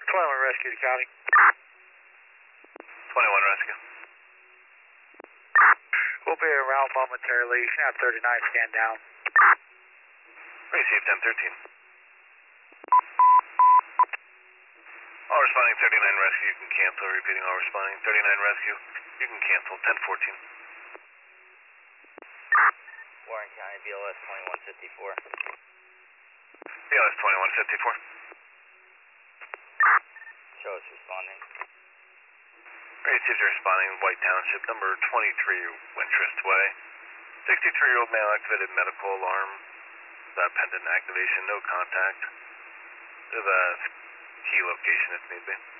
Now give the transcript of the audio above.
21 rescue to county. 21 rescue. We'll be around momentarily. Have 39 stand down. Received 1013. All responding 39 rescue, you can cancel. Repeating all responding 39 rescue, you can cancel 1014. Warren County, BLS 2154. BLS 2154. Show us responding. Received responding, White Township, number 23 Wintrust Way. 63-year-old male activated medical alarm. Pendant activation, no contact. To the key location if need be.